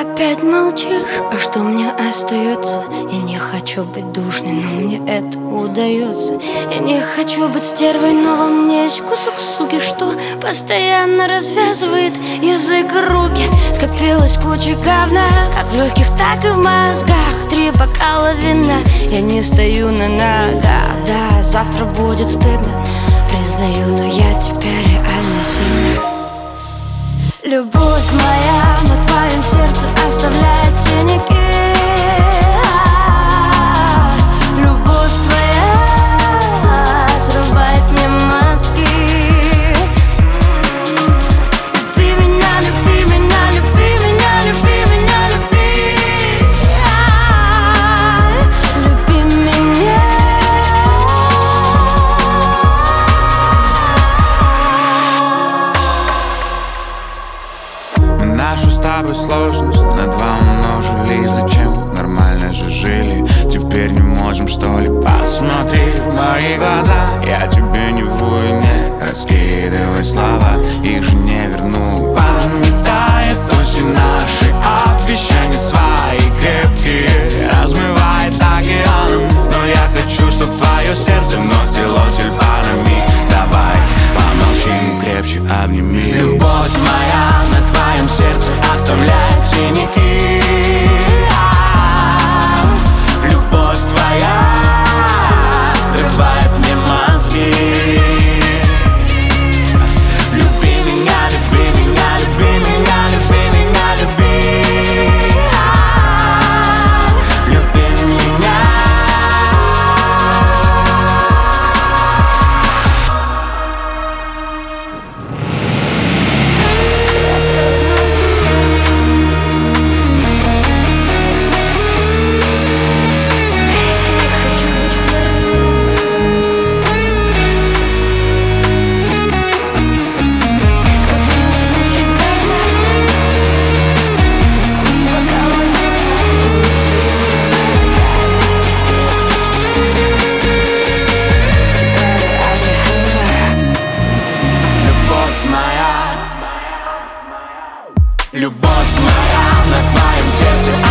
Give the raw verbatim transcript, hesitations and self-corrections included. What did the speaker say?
Опять молчишь, а что мне остается? Я не хочу быть душной, но мне это удается. Я не хочу быть стервой, но во мне есть кусок суки, что постоянно развязывает язык и руки. Скопилась куча говна, как в легких, так и в мозгах. Три бокала вина, я не стою на ногах. Да, завтра будет стыдно, признаю, но я теперь реально сильна. Любовь моя на твоем сердце оставляет синяки. Любовь твоя срывает мне мозги. Люби меня, люби меня, люби меня, люби меня, люби. Люби меня. Нашу с тобой сложность на два умножили. Зачем? Нормально же жили. Теперь не можем, что ли? Посмотри в мои глаза. Я тебе не вру и не раскидывай слова. Их же не верну. Подметает осень наши обещания свои крепкие. Размывает океаном. Но я хочу, чтоб твое сердце вновь цело тюльпанами. Давай помолчим, крепче обними. Любовь моя на твоем сердце оставляет синяки. Любовь твоя срывает мне мозги. Люби меня, люби меня, люби меня, люби меня, люби. Люби меня. Любовь моя на твоем сердце